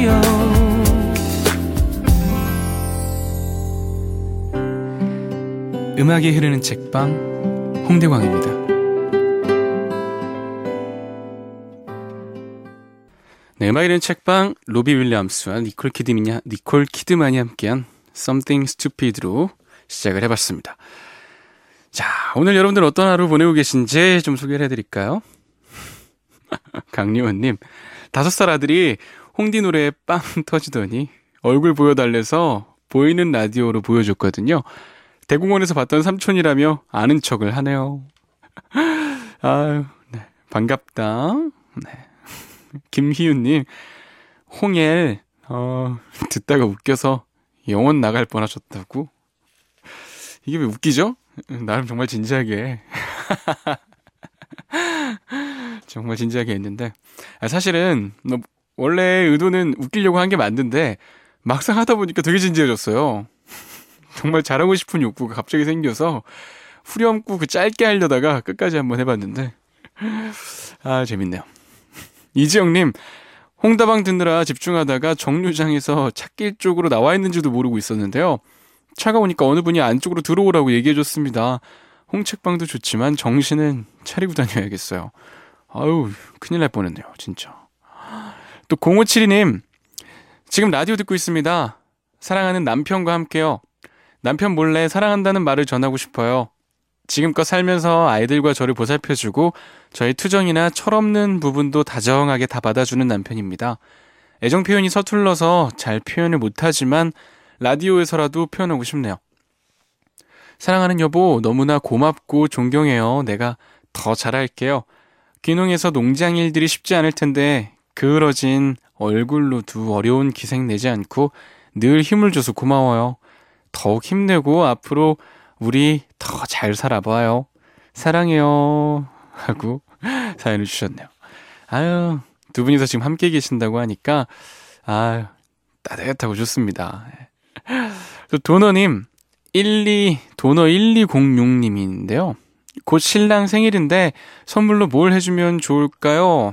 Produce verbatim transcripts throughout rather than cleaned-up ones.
라디오 음악이 흐르는 책방 홍대광입니다. 네, 음악이 흐르는 책방 로비 윌리엄스와 니콜 키드만이, 니콜 키드만이 함께한 Something Stupid로 시작을 해봤습니다. 자, 오늘 여러분들 어떤 하루 보내고 계신지 좀 소개를 해드릴까요? 강리원님, 다섯 살 아들이 홍디 노래에 빵 터지더니 얼굴 보여달래서 보이는 라디오로 보여줬거든요. 대공원에서 봤던 삼촌이라며 아는 척을 하네요. 아유, 네, 반갑다. 네. 김희윤님, 홍엘, 어, 듣다가 웃겨서 영혼 나갈 뻔하셨다고? 이게 왜 웃기죠? 나름 정말 진지하게. 정말 진지하게 했는데. 사실은, 원래 의도는 웃기려고 한 게 맞는데, 막상 하다 보니까 되게 진지해졌어요. 정말 잘하고 싶은 욕구가 갑자기 생겨서 후렴구 그 짧게 하려다가 끝까지 한번 해봤는데 아 재밌네요. 이지영님, 홍다방 듣느라 집중하다가 정류장에서 찾길 쪽으로 나와 있는지도 모르고 있었는데요. 차가 오니까 어느 분이 안쪽으로 들어오라고 얘기해줬습니다. 홍책방도 좋지만 정신은 차리고 다녀야겠어요. 아유 큰일 날 뻔했네요 진짜. 또 공오칠이님, 지금 라디오 듣고 있습니다. 사랑하는 남편과 함께요. 남편 몰래 사랑한다는 말을 전하고 싶어요. 지금껏 살면서 아이들과 저를 보살펴주고 저의 투정이나 철없는 부분도 다정하게 다 받아주는 남편입니다. 애정 표현이 서툴러서 잘 표현을 못하지만 라디오에서라도 표현하고 싶네요. 사랑하는 여보, 너무나 고맙고 존경해요. 내가 더 잘할게요. 귀농에서 농장 일들이 쉽지 않을 텐데 그을어진 얼굴로도 어려운 기색 내지 않고 늘 힘을 줘서 고마워요. 더욱 힘내고 앞으로 우리 더 잘 살아봐요. 사랑해요. 하고 사연을 주셨네요. 아유, 두 분이서 지금 함께 계신다고 하니까 아유, 따뜻하고 좋습니다. 또 도너님, 일이 도너 일이공육님인데요. 곧 신랑 생일인데 선물로 뭘 해주면 좋을까요?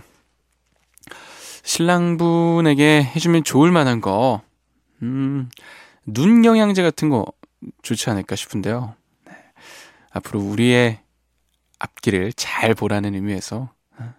신랑분에게 해주면 좋을 만한 거, 음... 눈 영양제 같은 거 좋지 않을까 싶은데요. 네. 앞으로 우리의 앞길을 잘 보라는 의미에서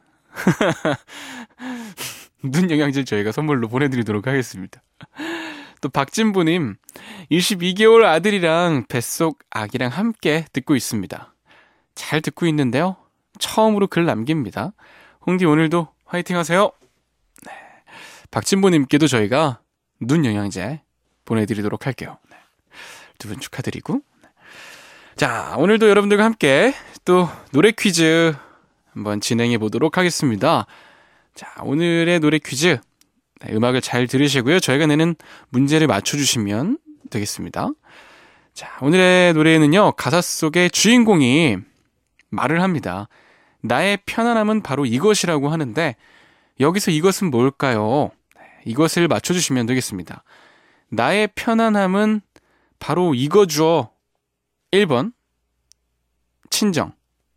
눈 영양제 저희가 선물로 보내드리도록 하겠습니다. 또 박진보님, 이십이 개월 아들이랑 뱃속 아기랑 함께 듣고 있습니다. 잘 듣고 있는데요. 처음으로 글 남깁니다. 홍디 오늘도 화이팅 하세요. 네. 박진보님께도 저희가 눈 영양제 보내드리도록 할게요. 네. 두 분 축하드리고. 네. 자, 오늘도 여러분들과 함께 또 노래 퀴즈 한번 진행해 보도록 하겠습니다. 자, 오늘의 노래 퀴즈, 네, 음악을 잘 들으시고요. 저희가 내는 문제를 맞춰주시면 되겠습니다. 자, 오늘의 노래는요, 가사 속의 주인공이 말을 합니다. 나의 편안함은 바로 이것이라고 하는데 여기서 이것은 뭘까요? 네, 이것을 맞춰주시면 되겠습니다. 나의 편안함은 바로 이거죠. 일 번 친정.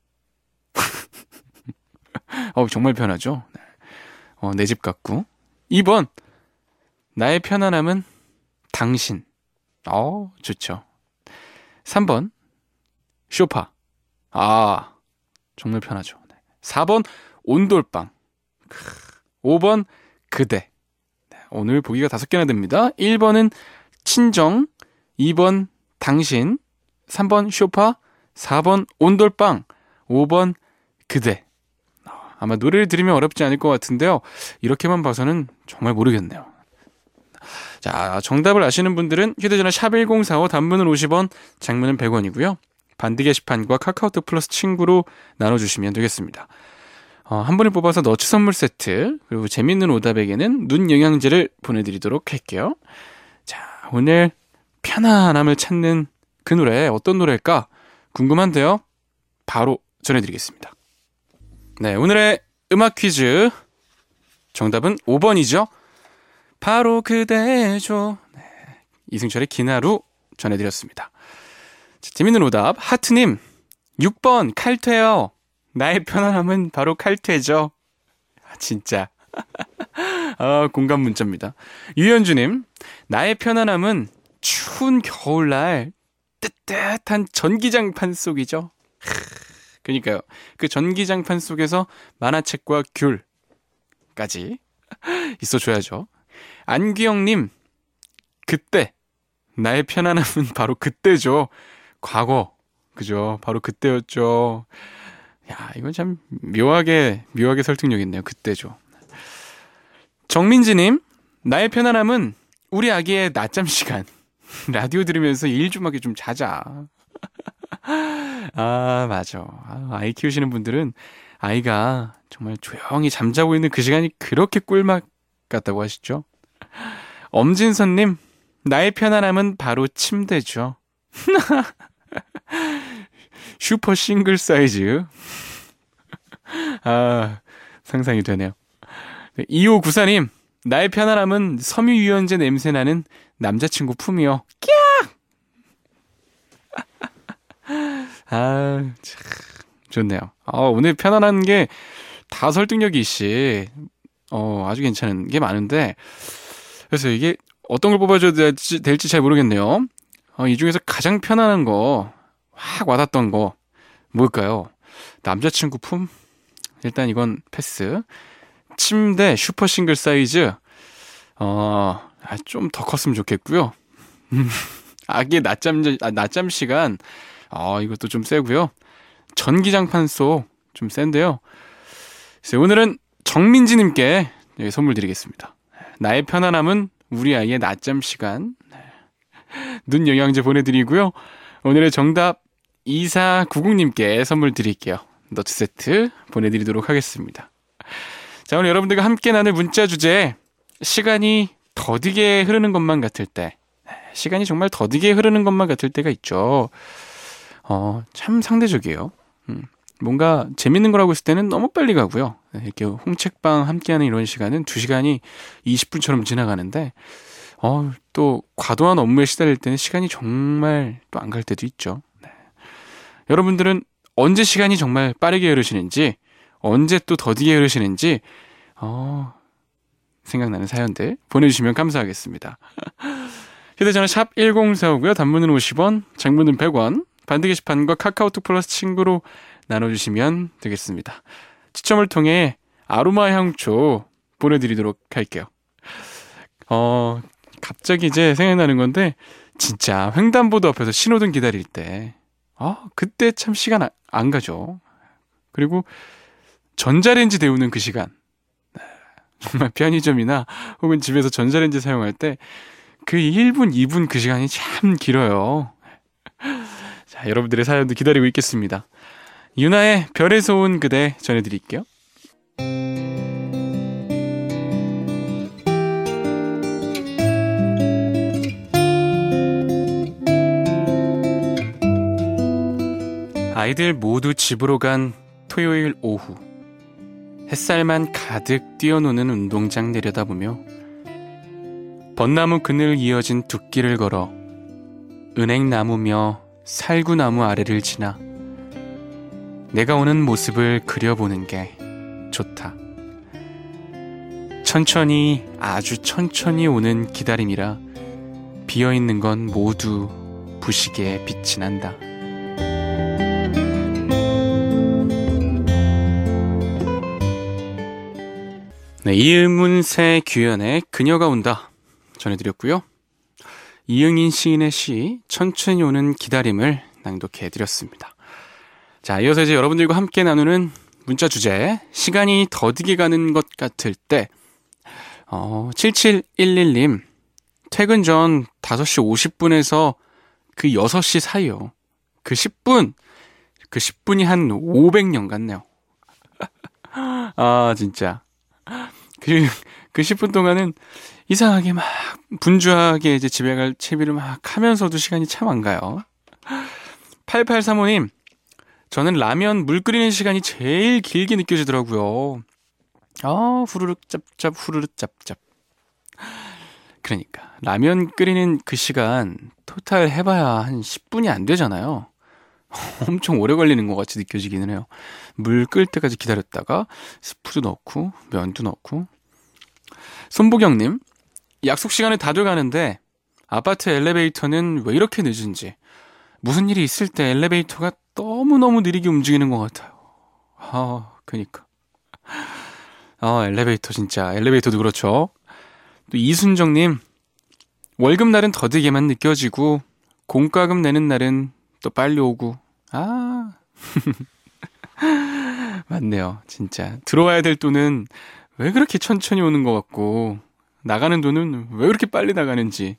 어, 정말 편하죠. 어, 내 집 같고. 이 번 나의 편안함은 당신. 어, 좋죠. 삼 번 쇼파. 아, 정말 편하죠. 사 번 온돌방. 오 번 그대. 오늘 보기가 다섯 개나 됩니다. 일 번은 친정, 이 번 당신, 삼 번 쇼파, 사 번 온돌방, 오 번 그대. 아마 노래를 들으면 어렵지 않을 것 같은데요. 이렇게만 봐서는 정말 모르겠네요. 자, 정답을 아시는 분들은 휴대전화 샵 일공사오, 단문은 오십 원, 장문은 백 원이고요. 반디 게시판과 카카오톡 플러스 친구로 나눠주시면 되겠습니다. 어, 한 분을 뽑아서 너츠 선물 세트, 그리고 재밌는 오답에게는 눈 영양제를 보내드리도록 할게요. 자, 오늘 편안함을 찾는 그 노래, 어떤 노래일까 궁금한데요. 바로 전해드리겠습니다. 네, 오늘의 음악 퀴즈 정답은 오 번이죠. 바로 그대죠. 네, 이승철의 기나루 전해드렸습니다. 자, 재밌는 오답, 하트님, 육 번 칼퇴요. 나의 편안함은 바로 칼퇴죠. 아, 진짜 아, 공감 문자입니다. 유현주님, 나의 편안함은 추운 겨울날 뜨뜻한 전기장판 속이죠. 그러니까요. 그 전기장판 속에서 만화책과 귤까지 있어줘야죠. 안규영님, 그때 나의 편안함은 바로 그때죠. 과거, 그죠? 바로 그때였죠. 야, 이건 참 묘하게 묘하게 설득력 있네요. 그때죠. 정민지님, 나의 편안함은 우리 아기의 낮잠 시간. 라디오 들으면서 일 좀 하게 좀 자자. 아, 맞아. 아, 아이 키우시는 분들은 아이가 정말 조용히 잠자고 있는 그 시간이 그렇게 꿀맛 같다고 하시죠. 엄진선님, 나의 편안함은 바로 침대죠. 슈퍼 싱글 사이즈. 아, 상상이 되네요. 이오구사님, 나의 편안함은 섬유유연제 냄새나는 남자친구 품이요. 아, 참 좋네요. 아, 오늘 편안한 게 다 설득력이 있이 어, 아주 괜찮은 게 많은데, 그래서 이게 어떤 걸 뽑아줘야 될지, 될지 잘 모르겠네요. 어, 이 중에서 가장 편안한 거, 확 와닿던 거 뭘까요? 남자친구 품? 일단 이건 패스. 침대 슈퍼 싱글 사이즈, 어, 아, 좀 더 컸으면 좋겠고요. 아기의 낮잠, 아, 낮잠 시간, 어, 이것도 좀 세고요. 전기장판 속 좀 센데요. 그래서 오늘은 정민지님께 선물 드리겠습니다. 나의 편안함은 우리 아이의 낮잠 시간. 눈 영양제 보내드리고요. 오늘의 정답 이사구공님께 선물 드릴게요. 너트 세트 보내드리도록 하겠습니다. 자, 오늘 여러분들과 함께 나눌 문자 주제, 시간이 더디게 흐르는 것만 같을 때, 시간이 정말 더디게 흐르는 것만 같을 때가 있죠. 어, 참 상대적이에요. 음, 뭔가 재밌는 거라고 했을 때는 너무 빨리 가고요. 이렇게 홍책방 함께하는 이런 시간은 두 시간이 이십 분처럼 지나가는데, 어, 또 과도한 업무에 시달릴 때는 시간이 정말 또 안 갈 때도 있죠. 네. 여러분들은 언제 시간이 정말 빠르게 흐르시는지, 언제 또 더디게 흐르시는지, 어, 생각나는 사연들 보내주시면 감사하겠습니다. 휴대전화 샵 일공사오고요. 단문은 오십 원, 장문은 백 원, 반드 게시판과 카카오톡 플러스 친구로 나눠주시면 되겠습니다. 추첨을 통해 아로마 향초 보내드리도록 할게요. 어, 갑자기 이제 생각나는 건데, 진짜 횡단보도 앞에서 신호등 기다릴 때, 어, 그때 참 시간 안 가죠. 그리고 전자레인지 데우는 그 시간, 정말 편의점이나 혹은 집에서 전자레인지 사용할 때 그 일 분, 이 분 그 시간이 참 길어요. 자, 여러분들의 사연도 기다리고 있겠습니다. 유나의 별에서 온 그대 전해드릴게요. 아이들 모두 집으로 간 토요일 오후, 햇살만 가득 뛰어노는 운동장 내려다보며 벚나무 그늘 이어진 둑길을 걸어 은행나무며 살구나무 아래를 지나 내가 오는 모습을 그려보는 게 좋다. 천천히, 아주 천천히 오는 기다림이라 비어있는 건 모두 부시게 빛이 난다. 네, 이문세 규현의 그녀가 온다 전해드렸고요. 이응인 시인의 시 천천히 오는 기다림을 낭독해드렸습니다. 자, 이어서 이제 여러분들과 함께 나누는 문자 주제, 시간이 더디게 가는 것 같을 때, 어, 칠칠일일님, 퇴근 전 다섯 시 오십 분에서 그 여섯 시 사이요. 그 십 분, 그 십 분이 한 오백 년 같네요. 아, 진짜. 그, 그 십 분 동안은 이상하게 막 분주하게 이제 집에 갈 채비를 막 하면서도 시간이 참 안 가요. 팔팔삼오님, 저는 라면 물 끓이는 시간이 제일 길게 느껴지더라고요. 아, 후루룩 짭짭, 후루룩 짭짭. 그러니까 라면 끓이는 그 시간 토탈 해봐야 한 십 분이 안 되잖아요. 엄청 오래 걸리는 것 같이 느껴지기는 해요. 물 끓을 때까지 기다렸다가 스프도 넣고 면도 넣고 손보경님, 약속 시간에 다 돼가는데 아파트 엘리베이터는 왜 이렇게 늦은지, 무슨 일이 있을 때 엘리베이터가 너무너무 느리게 움직이는 것 같아요. 아, 그니까. 아, 엘리베이터 진짜. 엘리베이터도 그렇죠. 또 이순정님, 월급 날은 더디게만 느껴지고 공과금 내는 날은 또 빨리 오고. 아, 맞네요. 진짜. 들어와야 될 돈은 왜 그렇게 천천히 오는 것 같고 나가는 돈은 왜 그렇게 빨리 나가는지.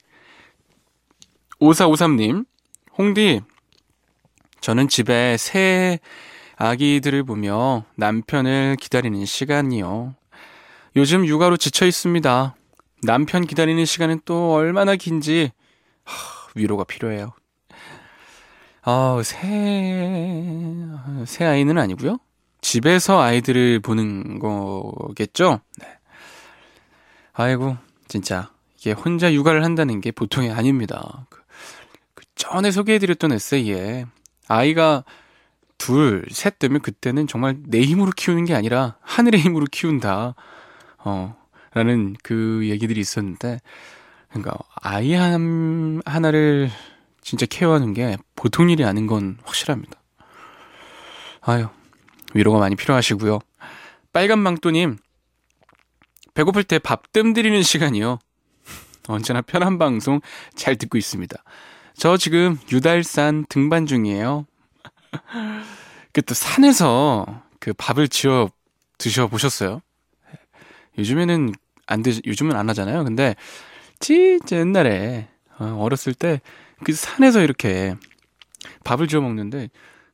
오사오삼님, 홍디, 저는 집에 새 아기들을 보며 남편을 기다리는 시간이요. 요즘 육아로 지쳐 있습니다. 남편 기다리는 시간은 또 얼마나 긴지 하, 위로가 필요해요. 아, 새, 새 아이는 아니고요. 집에서 아이들을 보는 거겠죠? 네. 아이고, 진짜 이게 혼자 육아를 한다는 게 보통이 아닙니다. 그, 그 전에 소개해드렸던 에세이에 아이가 둘, 셋 되면 그때는 정말 내 힘으로 키우는 게 아니라 하늘의 힘으로 키운다. 어, 라는 그 얘기들이 있었는데, 그러니까 아이 한, 하나를 진짜 케어하는 게 보통 일이 아닌 건 확실합니다. 아유, 위로가 많이 필요하시고요. 빨간망토님, 배고플 때 밥 뜸 들이는 시간이요. 언제나 편한 방송 잘 듣고 있습니다. 저 지금 유달산 등반 중이에요. 그 또 산에서 그 밥을 지어 드셔보셨어요? 요즘에는 안 되, 요즘은 안 하잖아요. 근데 진짜 옛날에 어렸을 때 그 산에서 이렇게 밥을 지어 먹는데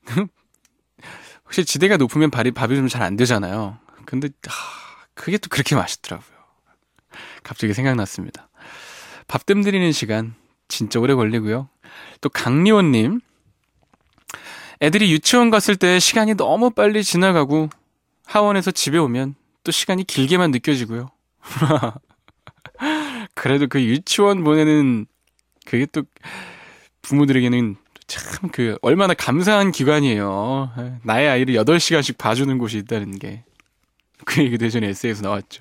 혹시 지대가 높으면 밥이, 밥이 좀 잘 안 되잖아요. 근데 하, 그게 또 그렇게 맛있더라고요. 갑자기 생각났습니다. 밥 뜸 들이는 시간 진짜 오래 걸리고요. 또 강리원님, 애들이 유치원 갔을 때 시간이 너무 빨리 지나가고 하원에서 집에 오면 또 시간이 길게만 느껴지고요. 그래도 그 유치원 보내는 그게 또 부모들에게는 참 그 얼마나 감사한 기관이에요. 나의 아이를 여덟 시간씩 봐주는 곳이 있다는 게. 그 얘기도 예전에 에세이에서 나왔죠.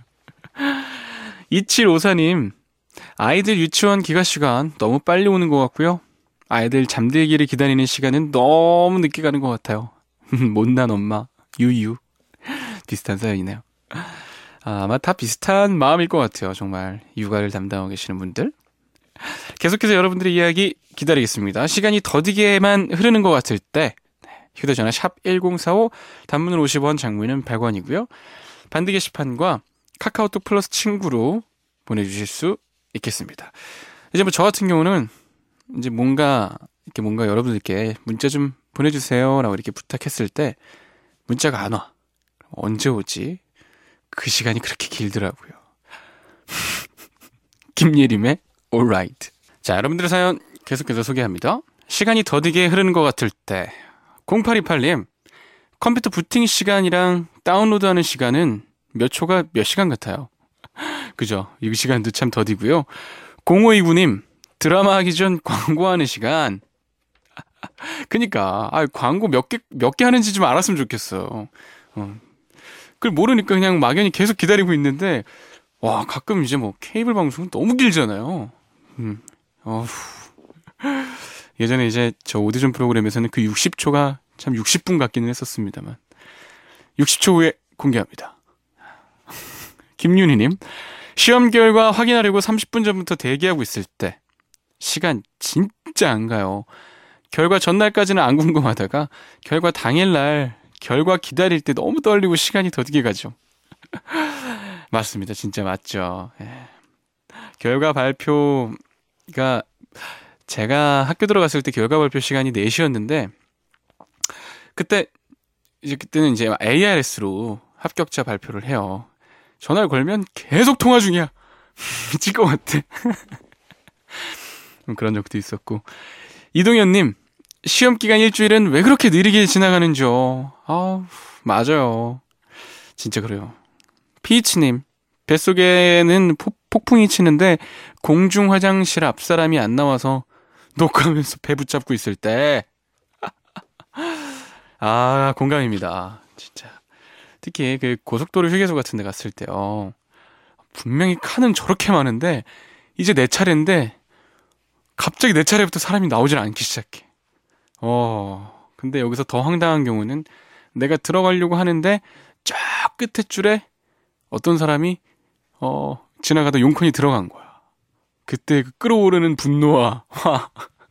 이칠오사님, 아이들 유치원 기가 시간 너무 빨리 오는 것 같고요. 아이들 잠들기를 기다리는 시간은 너무 늦게 가는 것 같아요. 못난 엄마 유유. 비슷한 사연이네요. 아, 아마 다 비슷한 마음일 것 같아요. 정말 육아를 담당하고 계시는 분들. 계속해서 여러분들의 이야기 기다리겠습니다. 시간이 더디게만 흐르는 것 같을 때 휴대전화 샵 일공사오, 단문은 오십 원, 장문은 백 원이고요. 반드 게시판과 카카오톡 플러스 친구로 보내주실 수 있겠습니다. 이제 뭐 저 같은 경우는 이제 뭔가 이렇게 뭔가 여러분들께 문자 좀 보내주세요라고 이렇게 부탁했을 때 문자가 안 와. 언제 오지? 그 시간이 그렇게 길더라고요. 김예림의 Alright. 자, 여러분들의 사연 계속해서 소개합니다. 시간이 더디게 흐르는 것 같을 때, 공팔이팔님, 컴퓨터 부팅 시간이랑 다운로드하는 시간은 몇 초가 몇 시간 같아요. 그죠? 이 시간도 참 더디고요. 공오이구님, 드라마 하기 전 광고하는 시간. 그니까, 아, 광고 몇 개, 몇 개 하는지 좀 알았으면 좋겠어. 어. 그걸 모르니까 그냥 막연히 계속 기다리고 있는데, 와, 가끔 이제 뭐 케이블 방송은 너무 길잖아요. 음, 어후. 예전에 이제 저 오디션 프로그램에서는 그 육십 초가 참 육십 분 같기는 했었습니다만. 육십 초 후에 공개합니다. 김윤희님, 시험 결과 확인하려고 삼십 분 전부터 대기하고 있을 때, 시간 진짜 안 가요. 결과 전날까지는 안 궁금하다가, 결과 당일날, 결과 기다릴 때 너무 떨리고 시간이 더디게 가죠. 맞습니다. 진짜 맞죠. 예. 결과 발표가 제가 학교 들어갔을 때 결과 발표 시간이 네 시였는데 그때 이제 그때는 이제 에이아르에스로 합격자 발표를 해요. 전화를 걸면 계속 통화 중이야. 미칠 것 같아. 그런 적도 있었고. 이동현님, 시험 기간 일주일은 왜 그렇게 느리게 지나가는지요? 아, 맞아요. 진짜 그래요. 피이치님, 뱃속에는 포, 폭풍이 치는데 공중 화장실 앞 사람이 안 나와서 녹화하면서 배 붙잡고 있을 때 아, 공감입니다. 진짜. 특히 그 고속도로 휴게소 같은 데 갔을 때요. 분명히 칸은 저렇게 많은데 이제 내 차례인데 갑자기 내 차례부터 사람이 나오질 않기 시작해. 어, 근데 여기서 더 황당한 경우는 내가 들어가려고 하는데 저 끝에 줄에 어떤 사람이 어, 지나가다 용컨이 들어간 거야. 그때 그 끓어오르는 분노와 화.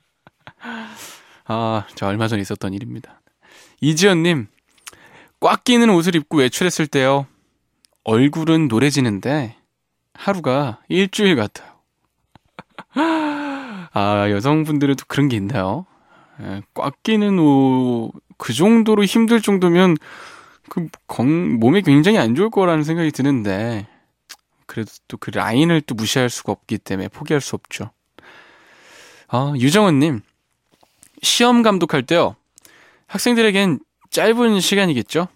아, 저 얼마 전에 있었던 일입니다. 이지연님, 꽉 끼는 옷을 입고 외출했을 때요. 얼굴은 노래지는데 하루가 일주일 같아요. 아, 여성분들은 또 그런 게 있나요? 예, 꽉 끼는 옷, 그 정도로 힘들 정도면 그 건, 몸에 굉장히 안 좋을 거라는 생각이 드는데 그래도 또 그 라인을 또 무시할 수가 없기 때문에 포기할 수 없죠. 아, 유정원님, 시험 감독할 때요. 학생들에겐 짧은 시간이겠죠?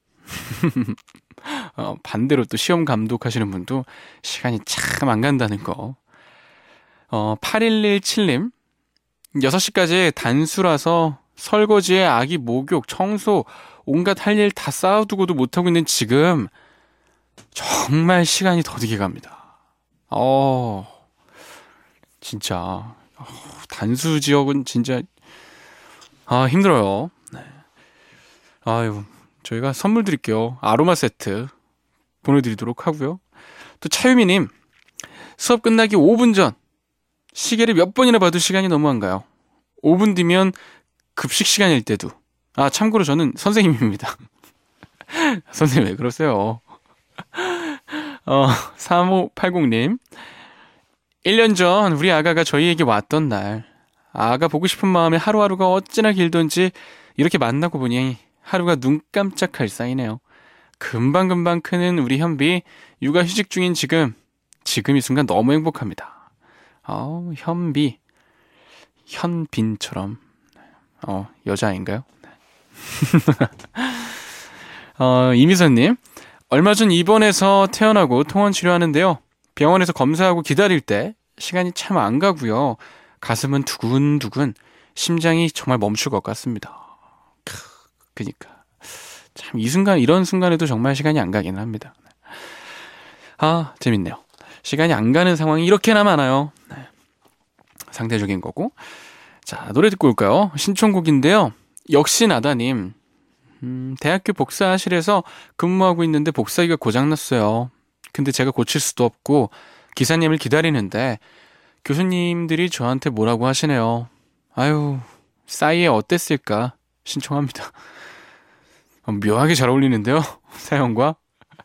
어, 반대로 또 시험 감독하시는 분도 시간이 참 안 간다는 거. 어, 팔일일칠님, 여섯 시까지 단수라서 설거지에 아기 목욕, 청소, 온갖 할 일 다 쌓아두고도 못하고 있는 지금 정말 시간이 더디게 갑니다. 어, 진짜 어, 단수 지역은 진짜 아, 힘들어요. 네. 아유, 저희가 선물 드릴게요. 아로마 세트 보내드리도록 하고요. 또 차유미님, 수업 끝나기 오 분 전 시계를 몇 번이나 봐도 시간이 너무 안 가요. 오 분 뒤면 급식 시간일 때도. 아, 참고로 저는 선생님입니다. 선생님 왜 그러세요? 어, 삼오팔공님, 일 년 전 우리 아가가 저희에게 왔던 날, 아가 보고 싶은 마음에 하루하루가 어찌나 길던지 이렇게 만나고 보니 하루가 눈 깜짝할 사이네요. 금방금방 크는 우리 현비, 육아휴직 중인 지금, 지금 이 순간 너무 행복합니다. 어, 현비, 현빈처럼, 어, 여자인가요? 어, 이미선님, 얼마 전 입원해서 퇴원하고 통원 치료하는데요. 병원에서 검사하고 기다릴 때 시간이 참 안 가고요. 가슴은 두근두근, 심장이 정말 멈출 것 같습니다. 크, 그니까 참 이 순간, 이런 순간에도 정말 시간이 안 가긴 합니다. 아, 재밌네요. 시간이 안 가는 상황이 이렇게나 많아요. 네. 상대적인 거고. 자, 노래 듣고 올까요? 신청곡인데요. 역시 나다님, 음, 대학교 복사실에서 근무하고 있는데 복사기가 고장났어요. 근데 제가 고칠 수도 없고 기사님을 기다리는데 교수님들이 저한테 뭐라고 하시네요. 아유, 싸이에 어땠을까 신청합니다. 묘하게 잘 어울리는데요, 사연과.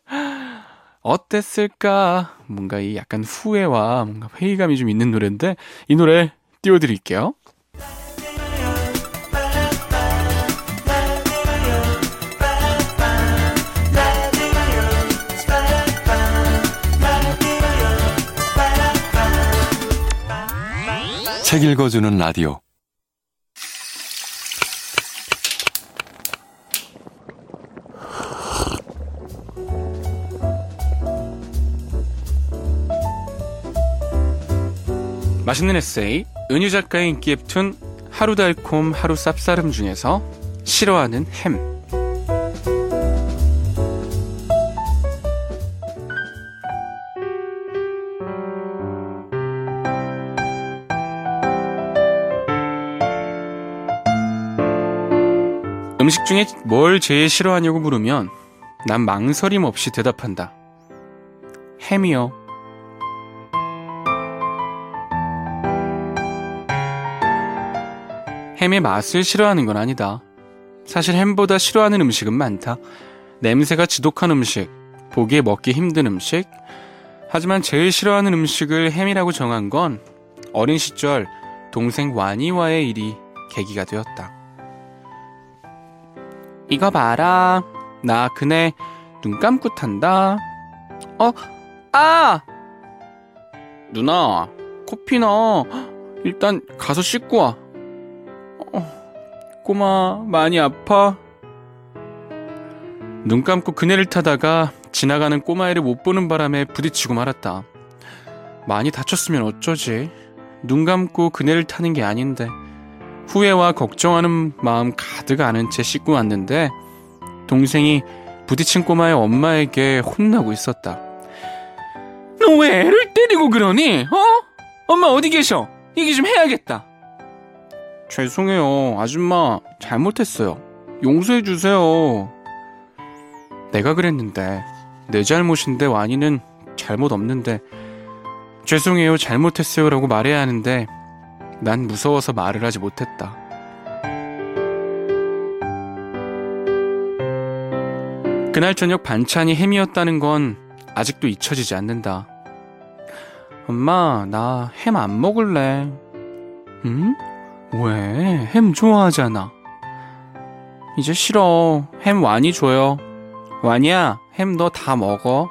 어땠을까, 뭔가 이 약간 후회와 뭔가 회의감이 좀 있는 노래인데 이 노래 띄워드릴게요. 책 읽어주는 라디오. 맛있는 에세이, 은유 작가의 인기 웹툰 하루 달콤 하루 쌉싸름 중에서 싫어하는 햄. 음식 중에 뭘 제일 싫어하냐고 물으면 난 망설임 없이 대답한다. 햄이요. 햄의 맛을 싫어하는 건 아니다. 사실 햄보다 싫어하는 음식은 많다. 냄새가 지독한 음식, 보기에 먹기 힘든 음식. 하지만 제일 싫어하는 음식을 햄이라고 정한 건 어린 시절 동생 와니와의 일이 계기가 되었다. 이거 봐라, 나 그네 눈 감고 탄다. 어? 아! 누나, 코피 나. 일단 가서 씻고 와. 어, 꼬마 많이 아파? 눈 감고 그네를 타다가 지나가는 꼬마애를 못 보는 바람에 부딪히고 말았다. 많이 다쳤으면 어쩌지? 눈 감고 그네를 타는 게 아닌데. 후회와 걱정하는 마음 가득 안은 채 씻고 왔는데 동생이 부딪힌 꼬마의 엄마에게 혼나고 있었다. 너 너 왜 애를 때리고 그러니? 어? 엄마 어디 계셔? 얘기 좀 해야겠다. 죄송해요. 아줌마 잘못했어요. 용서해 주세요. 내가 그랬는데 내 잘못인데 완이는 잘못 없는데 죄송해요 잘못했어요 라고 말해야 하는데 난 무서워서 말을 하지 못했다. 그날 저녁 반찬이 햄이었다는 건 아직도 잊혀지지 않는다. 엄마 나 햄 안 먹을래. 응? 왜? 햄 좋아하잖아. 이제 싫어. 햄 완이 줘요. 완이야 햄 너 다 먹어.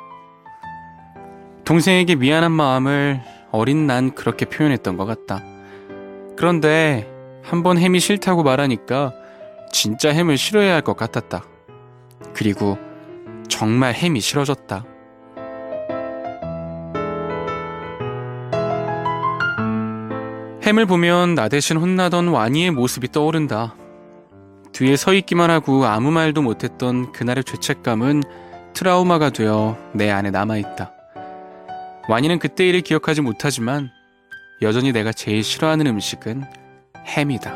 동생에게 미안한 마음을 어린 난 그렇게 표현했던 것 같다. 그런데 한번 햄이 싫다고 말하니까 진짜 햄을 싫어해야 할 것 같았다. 그리고 정말 햄이 싫어졌다. 햄을 보면 나 대신 혼나던 완이의 모습이 떠오른다. 뒤에 서 있기만 하고 아무 말도 못했던 그날의 죄책감은 트라우마가 되어 내 안에 남아있다. 완이는 그때 일을 기억하지 못하지만 여전히 내가 제일 싫어하는 음식은 햄이다.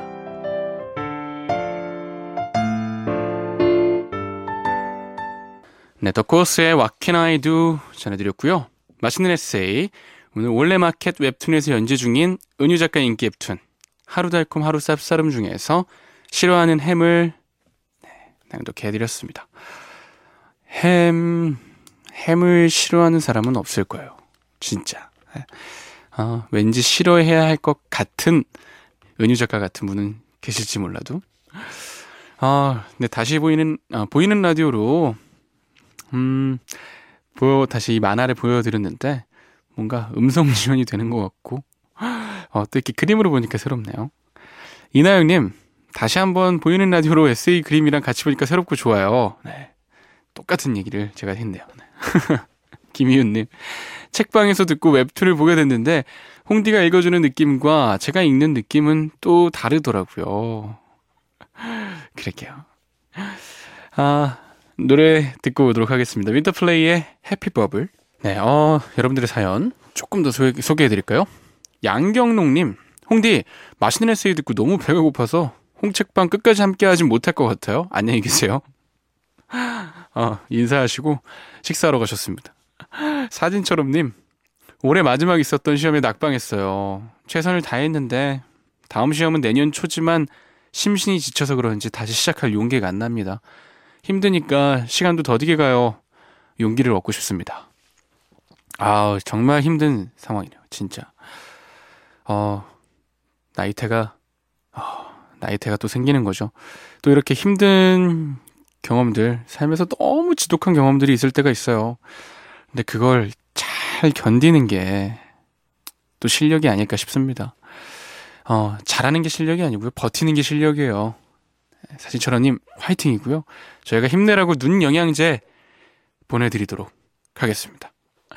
네, 더코스의 What Can I Do 전해드렸고요. 맛있는 에세이, 오늘 올레마켓 웹툰에서 연재 중인 은유 작가 인기 웹툰 하루 달콤 하루 쌉싸름 중에서 싫어하는 햄을 네, 낭독해드렸습니다. 햄, 햄을 싫어하는 사람은 없을 거예요. 진짜. 아, 왠지 싫어해야 할 것 같은 은유 작가 같은 분은 계실지 몰라도. 아, 네, 다시 보이는, 아, 보이는 라디오로, 음, 보여, 다시 이 만화를 보여드렸는데, 뭔가 음성 지원이 되는 것 같고, 어, 또 이렇게 그림으로 보니까 새롭네요. 이나영님, 다시 한번 보이는 라디오로 에세이 그림이랑 같이 보니까 새롭고 좋아요. 네. 똑같은 얘기를 제가 했네요. 네. 김희윤님, 책방에서 듣고 웹툰을 보게 됐는데 홍디가 읽어주는 느낌과 제가 읽는 느낌은 또 다르더라고요. 그럴게요. 아, 노래 듣고 오도록 하겠습니다. 윈터플레이의 해피버블. 네, 어, 여러분들의 사연 조금 더 소개, 소개해드릴까요? 양경롱님, 홍디 맛있는 에세이 듣고 너무 배가 고파서 홍책방 끝까지 함께 하진 못할 것 같아요. 안녕히 계세요. 어, 인사하시고 식사하러 가셨습니다. 사진처럼님, 올해 마지막 있었던 시험에 낙방했어요. 최선을 다했는데 다음 시험은 내년 초지만 심신이 지쳐서 그런지 다시 시작할 용기가 안 납니다. 힘드니까 시간도 더디게 가요. 용기를 얻고 싶습니다. 아, 정말 힘든 상황이네요. 진짜. 어, 나이테가 어, 나이테가 또 생기는 거죠. 또 이렇게 힘든 경험들, 삶에서 너무 지독한 경험들이 있을 때가 있어요. 근데 그걸 잘 견디는 게 또 실력이 아닐까 싶습니다. 어, 잘하는 게 실력이 아니고요. 버티는 게 실력이에요. 사진철원님 화이팅이고요. 저희가 힘내라고 눈 영양제 보내드리도록 하겠습니다.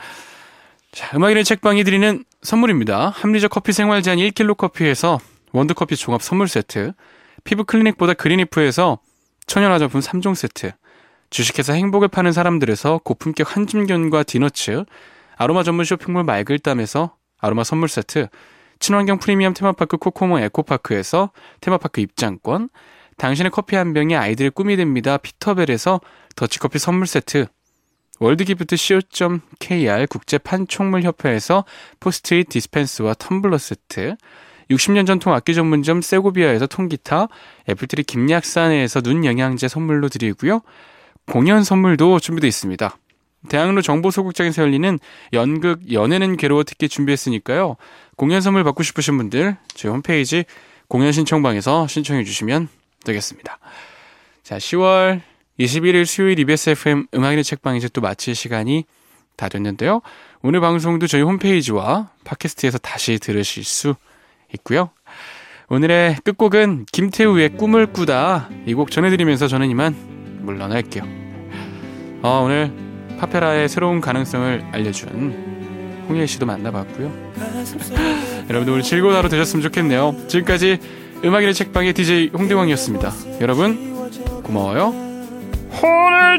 자, 음악인의 책방이 드리는 선물입니다. 합리적 커피 생활 제한 일 킬로그램 커피에서 원두커피 종합 선물 세트, 피부 클리닉보다 그린이프에서 천연 화장품 삼 종 세트, 주식회사 행복을 파는 사람들에서 고품격 한줌견과 디너츠, 아로마 전문 쇼핑몰 말글담에서 아로마 선물 세트, 친환경 프리미엄 테마파크 코코모 에코파크에서 테마파크 입장권, 당신의 커피 한 병이 아이들의 꿈이 됩니다. 피터벨에서 더치커피 선물 세트, 월드기프트 씨오 닷 케이알 국제판촉물협회에서 포스트잇 디스펜스와 텀블러 세트, 육십 년 전통 악기 전문점 세고비아에서 통기타, 애플트리 김약산에서 눈 영양제 선물로 드리고요. 공연 선물도 준비되어 있습니다. 대학로 정보소극장에서 열리는 연극 연애는 괴로워 특기 준비했으니까요. 공연 선물 받고 싶으신 분들 저희 홈페이지 공연 신청방에서 신청해 주시면 되겠습니다. 자, 시월 이십일일 수요일 이비에스 에프엠 음악인의 책방 이제 또 마칠 시간이 다 됐는데요. 오늘 방송도 저희 홈페이지와 팟캐스트에서 다시 들으실 수 있고요. 오늘의 끝곡은 김태우의 꿈을 꾸다, 이 곡 전해드리면서 저는 이만 물러날게요. 어, 오늘 파페라의 새로운 가능성을 알려준 홍예 씨도 만나봤고요. 여러분들 오늘 즐거운 하루 되셨으면 좋겠네요. 지금까지 음악인의 책방의 디제이 홍대광이었습니다. 여러분 고마워요. 오늘